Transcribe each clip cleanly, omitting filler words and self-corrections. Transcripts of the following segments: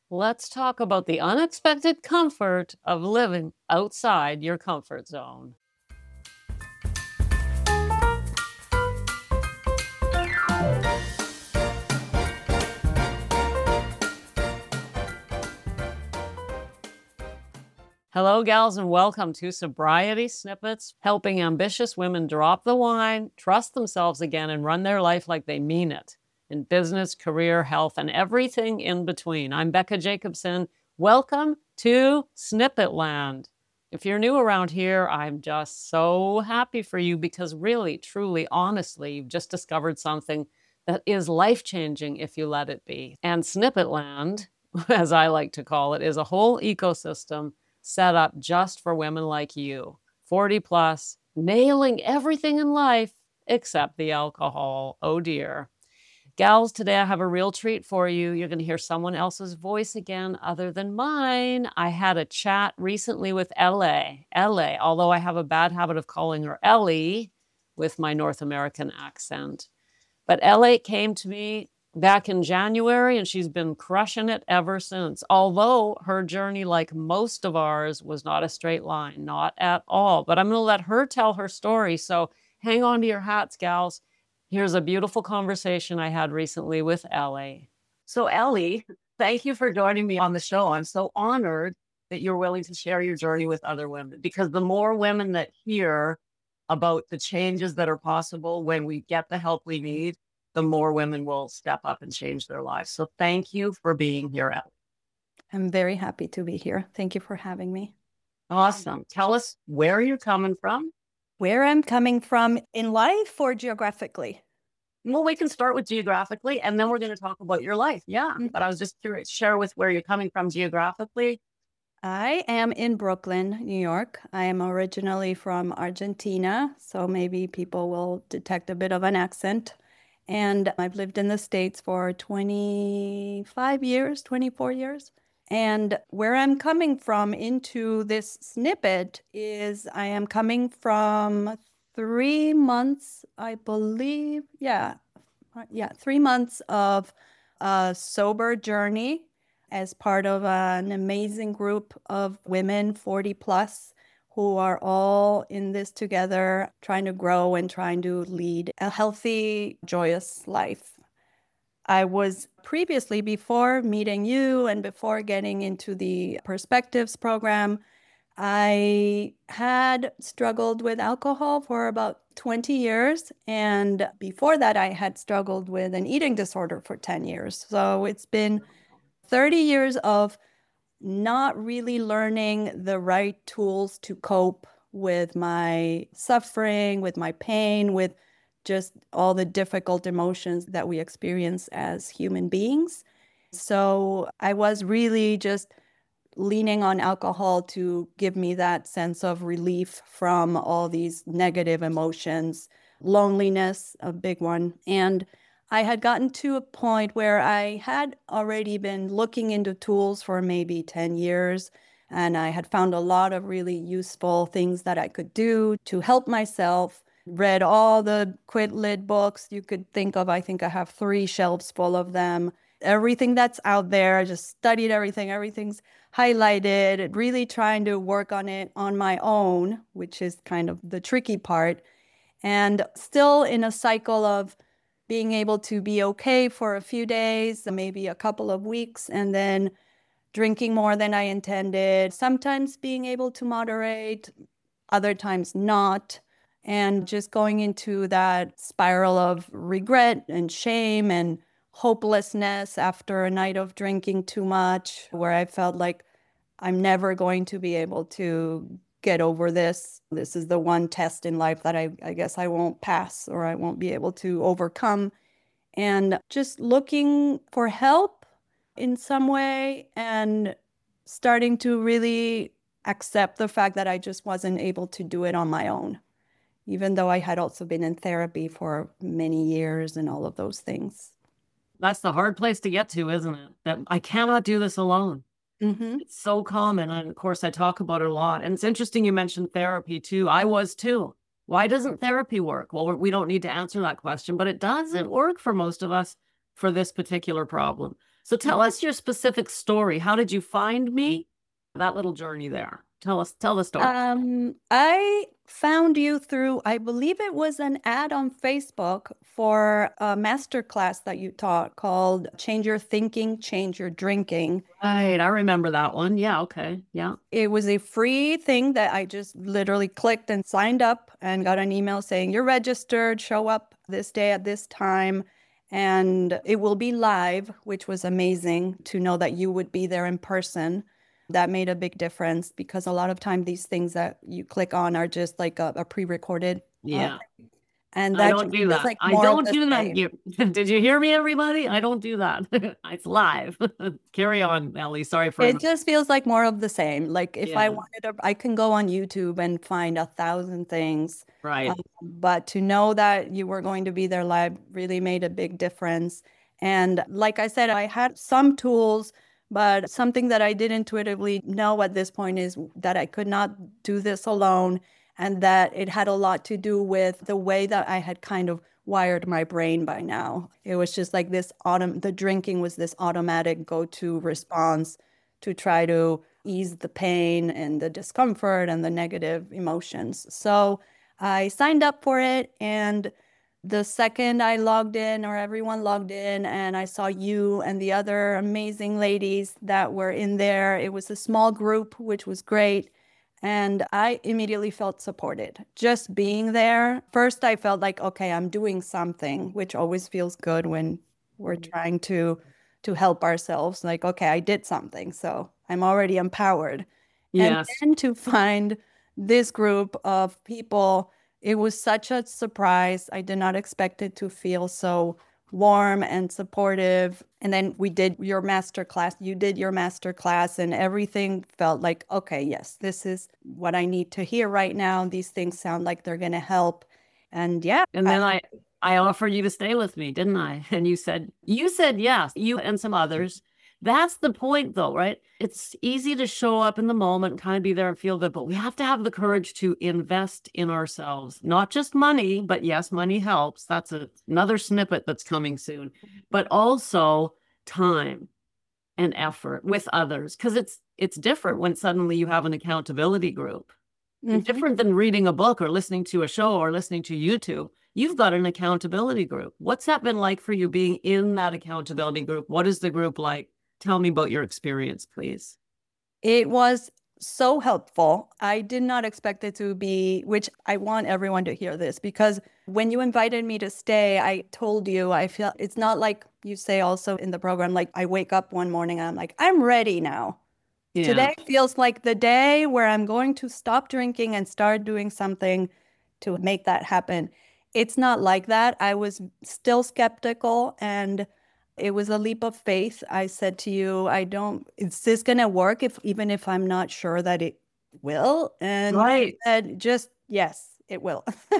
Let's talk about the unexpected comfort of living outside your comfort zone. Hello, gals, and welcome to Sobriety Snippets, helping ambitious women drop the wine, trust themselves again, and run their life like they mean it in business, career, health, and everything in between. I'm Becca Jacobson. Welcome to Snippet Land. If you're new around here, I'm just so happy for you because really, truly, honestly, you've just discovered something that is life-changing if you let it be. And Snippet Land, as I like to call it, is a whole ecosystem set up just for women like you, 40 plus, nailing everything in life except the alcohol. Oh dear. Gals, today I have a real treat for you. You're going to hear someone else's voice again other than mine. I had a chat recently with LA, although I have a bad habit of calling her Ellie with my North American accent. But LA came to me back in January, and she's been crushing it ever since. Although her journey, like most of ours, was not a straight line, not at all. But I'm going to let her tell her story. So hang on to your hats, gals. Here's a beautiful conversation I had recently with Ellie. So Ellie, thank you for joining me on the show. I'm so honored that you're willing to share your journey with other women, because the more women that hear about the changes that are possible when we get the help we need, the more women will step up and change their lives. So thank you for being here, Ellie. I'm very happy to be here. Thank you for having me. Awesome. Tell us where you're coming from. Where I'm coming from in life or geographically? Well, we can start with geographically, and then we're going to talk about your life. Yeah. But I was just curious, share with where you're coming from geographically. I am in Brooklyn, New York. I am originally from Argentina, so maybe people will detect a bit of an accent. And I've lived in the States for 25 years, 24 years. And where I'm coming from into this snippet is I am coming from 3 months, I believe. Yeah, 3 months of a sober journey as part of an amazing group of women 40 plus who are all in this together, trying to grow and trying to lead a healthy, joyous life. I was previously, before meeting you and before getting into the Perspectives program, I had struggled with alcohol for about 20 years. And before that, I had struggled with an eating disorder for 10 years. So it's been 30 years of not really learning the right tools to cope with my suffering, with my pain, with just all the difficult emotions that we experience as human beings. So I was really just leaning on alcohol to give me that sense of relief from all these negative emotions, loneliness, a big one. And I had gotten to a point where I had already been looking into tools for maybe 10 years. And I had found a lot of really useful things that I could do to help myself. Read all the Quit Lit books you could think of. I think I have 3 shelves full of them. Everything that's out there, I just studied everything. Everything's highlighted, really trying to work on it on my own, which is kind of the tricky part. And still in a cycle of being able to be okay for a few days, maybe a couple of weeks, and then drinking more than I intended, sometimes being able to moderate, other times not, and just going into that spiral of regret and shame and hopelessness after a night of drinking too much, where I felt like I'm never going to be able to get over this. This is the one test in life that I guess I won't pass or I won't be able to overcome. And just looking for help in some way and starting to really accept the fact that I just wasn't able to do it on my own, even though I had also been in therapy for many years and all of those things. That's the hard place to get to, isn't it? That I cannot do this alone. Mm-hmm. It's so common. And of course, I talk about it a lot. And it's interesting you mentioned therapy too. I was too. Why doesn't therapy work? Well, we don't need to answer that question, but it doesn't work for most of us for this particular problem. So tell us your specific story. How did you find me? That little journey there. Tell the story. I found you through, I believe it was an ad on Facebook for a master class that you taught called Change Your Thinking, Change Your Drinking. Right, I remember that one. Yeah, okay. Yeah. It was a free thing that I just literally clicked and signed up and got an email saying, you're registered, show up this day at this time, and it will be live, which was amazing to know that you would be there in person. That made a big difference because a lot of time these things that you click on are just like a pre-recorded, Yeah. and I that just don't do feels that. like I more of don't the do that. same. Did you hear me, everybody? I don't do that. It's live. Carry on, Ellie. Sorry for It just feels like more of the same. Like if I yeah, wanted to, I can go on YouTube and find 1,000 things. right. But to know that you were going to be there live really made a big difference. And like I said, I had some tools, but something that I did intuitively know at this point is that I could not do this alone, and that it had a lot to do with the way that I had kind of wired my brain by now. It was just like the drinking was this automatic go-to response to try to ease the pain and the discomfort and the negative emotions. So I signed up for it, and the second I logged in, or everyone logged in, and I saw you and the other amazing ladies that were in there, it was a small group, which was great. And I immediately felt supported. Just being there, first I felt like, okay, I'm doing something, which always feels good when we're trying to help ourselves. Like, okay, I did something, so I'm already empowered. And Yes. then to find this group of people, it was such a surprise. I did not expect it to feel so warm and supportive. And then we did your master class. You did your master class, and everything felt like, okay, yes, this is what I need to hear right now. These things sound like they're going to help. And yeah, And then I offered you to stay with me, didn't I? And you said yes, you and some others. That's the point though, right? It's easy to show up in the moment, kind of be there and feel good, but we have to have the courage to invest in ourselves. Not just money, but yes, money helps. That's another snippet that's coming soon. But also time and effort with others, because it's different when suddenly you have an accountability group. mhm. Different than reading a book or listening to a show or listening to YouTube. You've got an accountability group. What's that been like for you being in that accountability group? What is the group like? Tell me about your experience, please. It was so helpful. I did not expect it to be, which I want everyone to hear this, because when you invited me to stay, I told you I feel it's not like you say also in the program, like I wake up one morning and I'm like, I'm ready now. Yeah. Today feels like the day where I'm going to stop drinking and start doing something to make that happen. It's not like that. I was still skeptical, and it was a leap of faith. I said to you, I don't, is this going to work if even if I'm not sure that it will? And you Right. said, just yes, it will.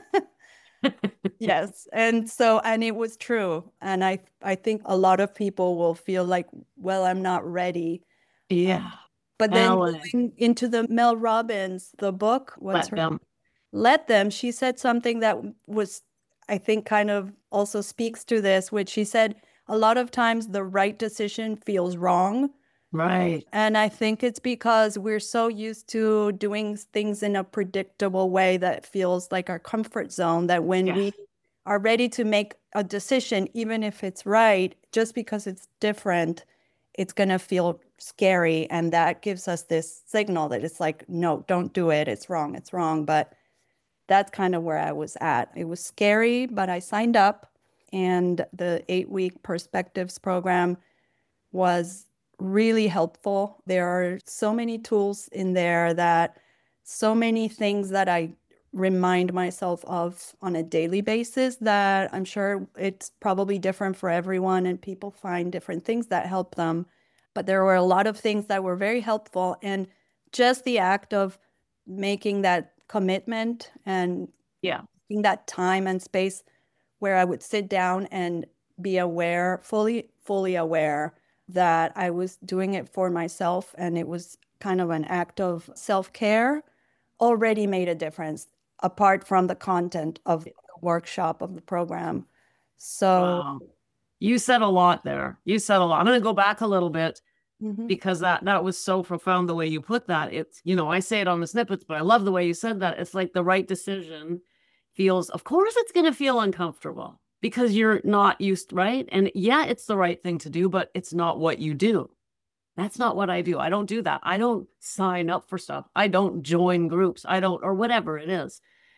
Yes. And so, and it was true. And I think a lot of people will feel like, well, I'm not ready. Uh, Yeah. but then Ellen, going into the Mel Robbins, the book, what's let her? them. Let Them, she said something that was, I think, kind of also speaks to this, which she said a lot of times the right decision feels wrong. Right. And I think it's because we're so used to doing things in a predictable way that feels like our comfort zone, that when Yes. we are ready to make a decision, even if it's right, just because it's different, it's going to feel scary. And that gives us this signal that it's like, no, don't do it. It's wrong. It's wrong. But that's kind of where I was at. It was scary, but I signed up, and the 8-week perspectives program was really helpful. There are so many tools in there, that so many things that I remind myself of on a daily basis, that I'm sure it's probably different for everyone and people find different things that help them. But there were a lot of things that were very helpful. And just the act of making that commitment and Yeah. taking that time and space where I would sit down and be aware, fully aware that I was doing it for myself, and it was kind of an act of self-care, already made a difference apart from the content of the workshop of the program. So Wow. You said a lot there. You said a lot. I'm going to go back a little bit Mm-hmm. because that was so profound the way you put that. It's, I say it on the snippets, but I love the way you said that. It's like the right decision feels, of course, it's going to feel uncomfortable because you're not used, right? And yeah, it's the right thing to do, but it's not what you do. That's not what I do. I don't do that. I don't sign up for stuff. I don't join groups. I don't, or whatever it is.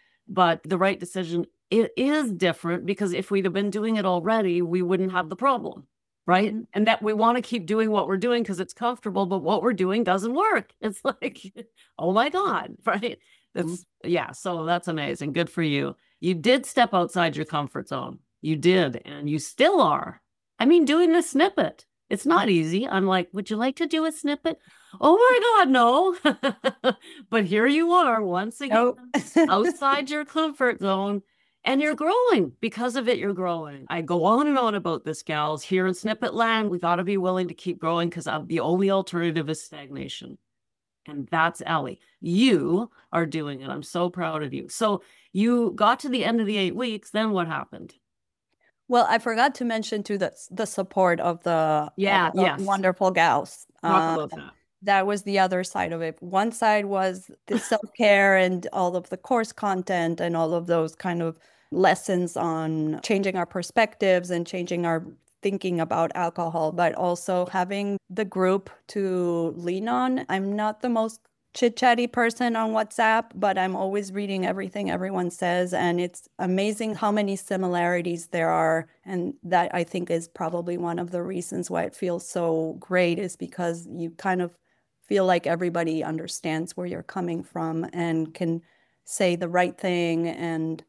But the right decision, it is different because if we'd have been doing it already, we wouldn't have the problem, right? Mm-hmm. And that we want to keep doing what we're doing because it's comfortable, but what we're doing doesn't work. It's like, oh my God, right? That's, yeah. So that's amazing. Good for you. You did step outside your comfort zone. You did, and you still are. I mean, doing this snippet, it's not easy. I'm like, would you like to do a snippet? Oh my God, no. But here you are once again, Nope. outside your comfort zone, and you're growing. Because of it, you're growing. I go on and on about this, gals. Here in Snippet Land, we got to be willing to keep growing because the only alternative is stagnation. And that's Ellie. You are doing it. I'm so proud of you. So you got to the end of the 8 weeks. Then what happened? Well, I forgot to mention too the support of the Yeah, yes. wonderful gals. Talk about that. That was the other side of it. One side was the self-care and all of the course content and all of those kind of lessons on changing our perspectives and changing our thinking about alcohol, but also having the group to lean on. I'm not the most chit-chatty person on WhatsApp, but I'm always reading everything everyone says, and it's amazing how many similarities there are. And that I think is probably one of the reasons why it feels so great is because you kind of feel like everybody understands where you're coming from and can say the right thing, and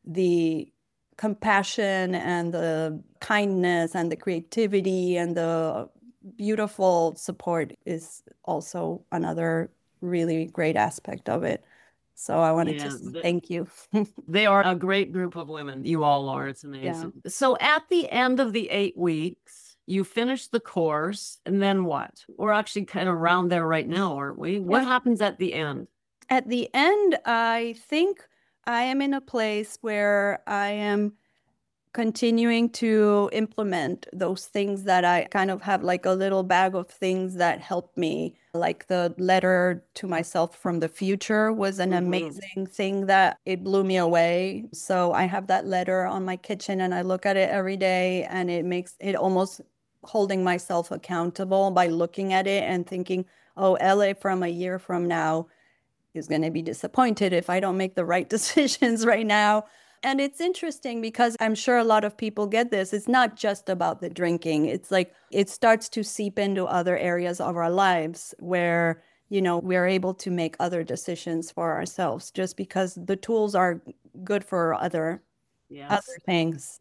the compassion and the kindness and the creativity and the beautiful support is also another really great aspect of it. So I wanted to Yeah, thank you. they are a great group of women. You all are. It's Yeah. amazing. So at the end of the 8 weeks, you finished the course, and then what? We're actually kind of around there right now, aren't we? What Yeah. happens at the end? At the end, I think I am in a place where I am continuing to implement those things that I kind of have like a little bag of things that help me. Like the letter to myself from the future was an amazing thing that it blew me away. So I have that letter on my kitchen and I look at it every day, and it makes it almost holding myself accountable by looking at it and thinking, oh, LA from a year from now is going to be disappointed if I don't make the right decisions right now. And it's interesting because I'm sure a lot of people get this. It's not just about the drinking. It's like it starts to seep into other areas of our lives where, we're able to make other decisions for ourselves just because the tools are good for other Yes. things.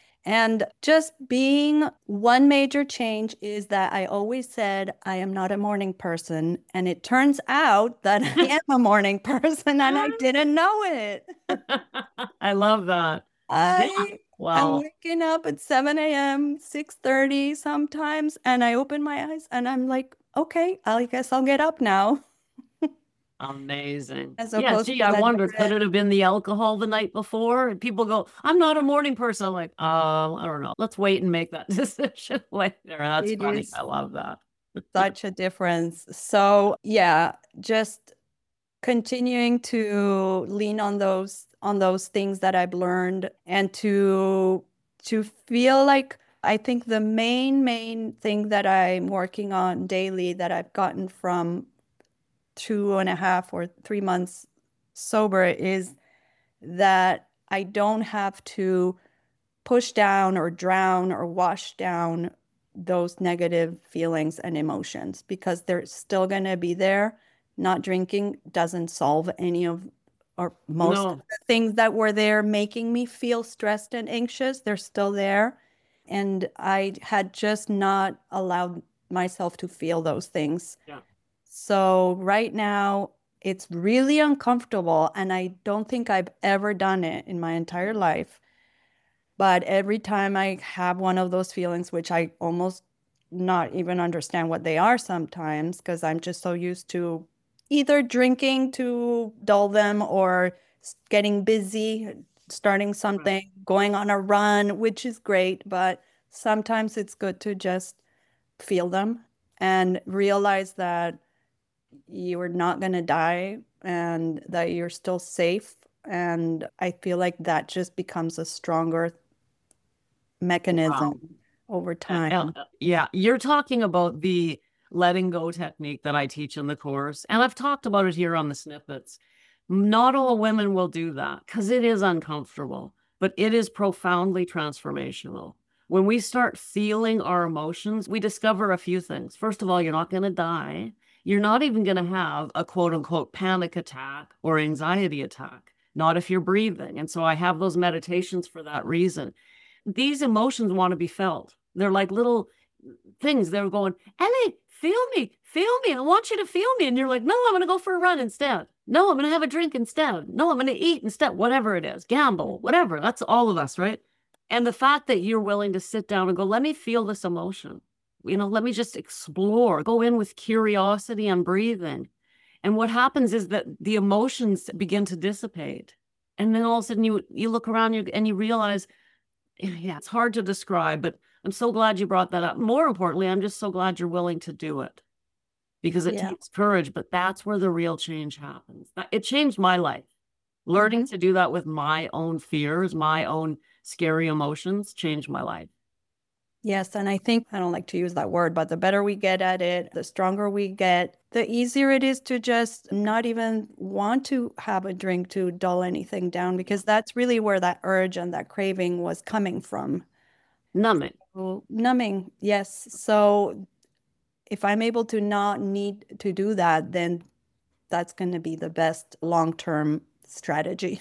And just being one major change is that I always said I am not a morning person. And it turns out that I am a morning person and I didn't know it. I love that. I am Wow. waking up at 7 a.m., 6:30 sometimes, and I open my eyes and I'm like, okay, I guess I'll get up now. Amazing. As Yeah, opposed gee, to I letting wonder, could it have been the alcohol the night before? And people go, I'm not a morning person. I'm like, I don't know. Let's wait and make that decision later. That's it funny. is I love that. such a difference. So yeah, just continuing to lean on those things that I've learned and to feel like I think the main thing that I'm working on daily that I've gotten from 2.5 or 3 months sober is that I don't have to push down or drown or wash down those negative feelings and emotions because they're still going to be there. Not drinking doesn't solve any of or most of No. the things that were there making me feel stressed and anxious. They're still there. And I had just not allowed myself to feel those things. Yeah. So right now, it's really uncomfortable, and I don't think I've ever done it in my entire life. But every time I have one of those feelings, which I almost not even understand what they are sometimes, because I'm just so used to either drinking to dull them or getting busy, starting Right. something, going on a run, which is great. But Sometimes it's good to just feel them and realize that you're not going to die and that you're still safe. And I feel like that just becomes a stronger Wow. mechanism over time. Yeah, you're talking about the letting go technique that I teach in the course. And I've talked about it here on the snippets. Not all women will do that because it is uncomfortable, but it is profoundly transformational. When we start feeling our emotions, we discover a few things. First of all, you're not going to die. You're not even going to have a quote unquote panic attack or anxiety attack, not if you're breathing. And so I have those meditations for that reason. These emotions want to be felt. They're like little things. They're going, Ellie, feel me, feel me. I want you to feel me. And you're like, no, I'm going to go for a run instead. No, I'm going to have a drink instead. No, I'm going to eat instead. Whatever it is, gamble, whatever. That's all of us, right? And the fact that you're willing to sit down and go, let me feel this emotion. Let me just explore, go in with curiosity and breathing. And what happens is that the emotions begin to dissipate. And then all of a sudden you look around and you realize, yeah, it's hard to describe, but I'm so glad you brought that up. More importantly, I'm just so glad you're willing to do it because it Yeah. takes courage, but that's where the real change happens. It changed my life. Learning to do that with my own fears, my own scary emotions changed my life. Yes, and I think I don't like to use that word, but the better we get at it, the stronger we get, the easier it is to just not even want to have a drink to dull anything down, because that's really where that urge and that craving was coming from. Numbing. So, numbing, yes. So if I'm able to not need to do that, then that's going to be the best long-term strategy.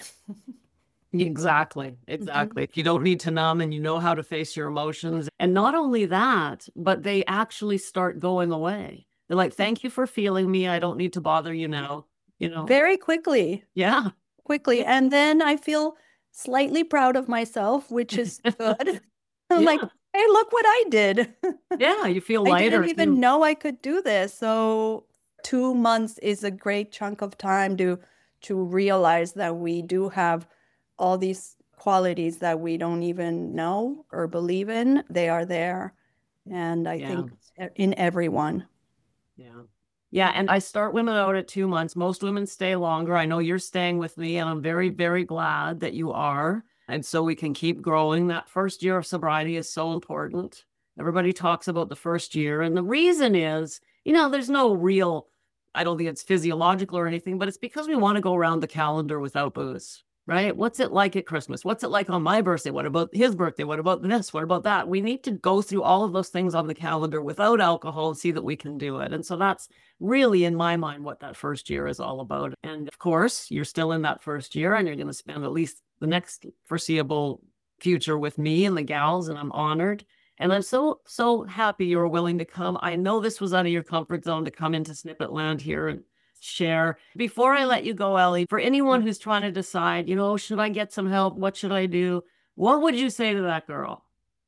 Exactly. Exactly. If you don't need to numb and you know how to face your emotions. And not only that, but they actually start going away. They're like, thank you for feeling me. I don't need to bother you now. Very quickly. Yeah. Quickly. And then I feel slightly proud of myself, which is good. I'm like, Yeah. hey, look what I did. Yeah. You feel I lighter. didn't even know I could do this. So 2 months is a great chunk of time to realize that we do have all these qualities that we don't even know or believe in. They are there. And I think in everyone. Yeah. Yeah. And I start women out at 2 months. Most women stay longer. I know you're staying with me, and I'm very, very glad that you are. And so we can keep growing. That first year of sobriety is so important. Everybody talks about the first year. And the reason is, there's no real, I don't think it's physiological or anything, but it's because we want to go around the calendar without booze. Right? What's it like at Christmas? What's it like on my birthday? What about his birthday? What about this? What about that? We need to go through all of those things on the calendar without alcohol and see that we can do it. And so that's really, in my mind, what that first year is all about. And of course, you're still in that first year and you're going to spend at least the next foreseeable future with me and the gals, and I'm honored. And I'm so, so happy you were willing to come. I know this was out of your comfort zone to come into Snippet Land here and share. Before I let you go, Ellie, for anyone who's trying to decide, should I get some help? What should I do? What would you say to that girl?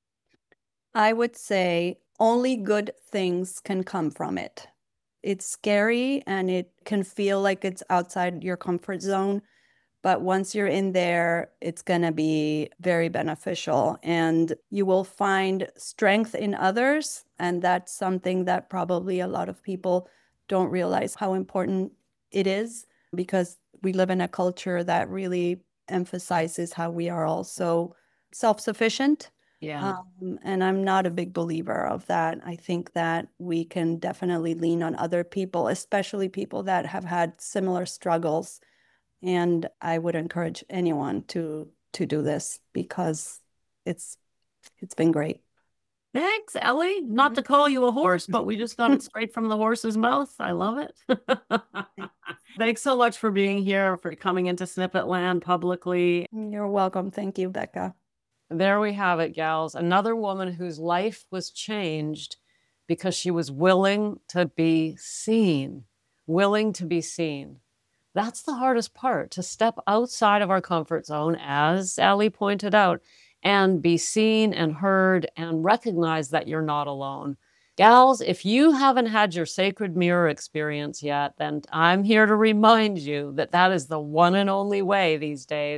I would say only good things can come from it. It's scary and it can feel like it's outside your comfort zone. But once you're in there, it's going to be very beneficial and you will find strength in others. And that's something that probably a lot of people don't realize how important it is, because we live in a culture that really emphasizes how we are also self-sufficient. Yeah. And I'm not a big believer of that. I think that we can definitely lean on other people, especially people that have had similar struggles. And I would encourage anyone to do this because it's been great. Thanks, Ellie. Not to call you a horse, but we just got it straight from the horse's mouth. I love it. Thanks so much for being here, for coming into Snippet Land publicly. You're welcome. Thank you, Becca. There we have it, gals. Another woman whose life was changed because she was willing to be seen. Willing to be seen. That's the hardest part, to step outside of our comfort zone, as Ellie pointed out, and be seen and heard and recognize that you're not alone. Gals, if you haven't had your sacred mirror experience yet, then I'm here to remind you that that is the one and only way these days.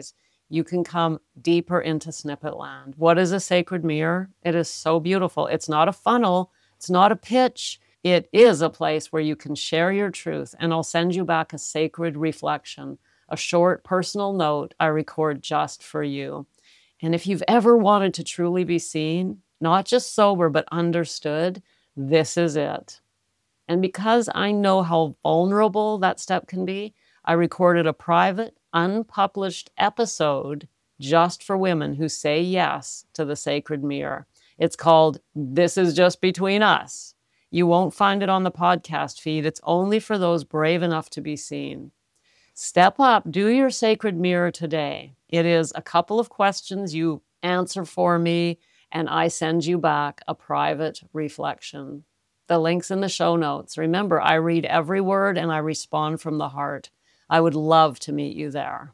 you can come deeper into Snippet Land. What is a sacred mirror? It is so beautiful. It's not a funnel. It's not a pitch. It is a place where you can share your truth, and I'll send you back a sacred reflection, a short personal note I record just for you. And if you've ever wanted to truly be seen, not just sober, but understood, this is it. And because I know how vulnerable that step can be, I recorded a private, unpublished episode just for women who say yes to the sacred mirror. It's called This Is Just Between Us. You won't find it on the podcast feed. It's only for those brave enough to be seen. Step up, do your sacred mirror today. It is a couple of questions you answer for me, and I send you back a private reflection. The link's in the show notes. Remember, I read every word and I respond from the heart. I would love to meet you there.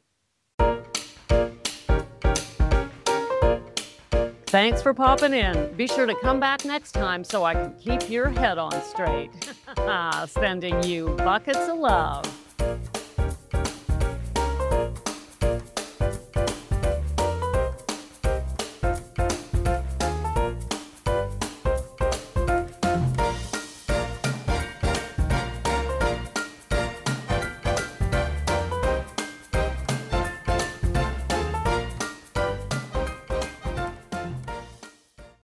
Thanks for popping in. Be sure to come back next time so I can keep your head on straight. Sending you buckets of love.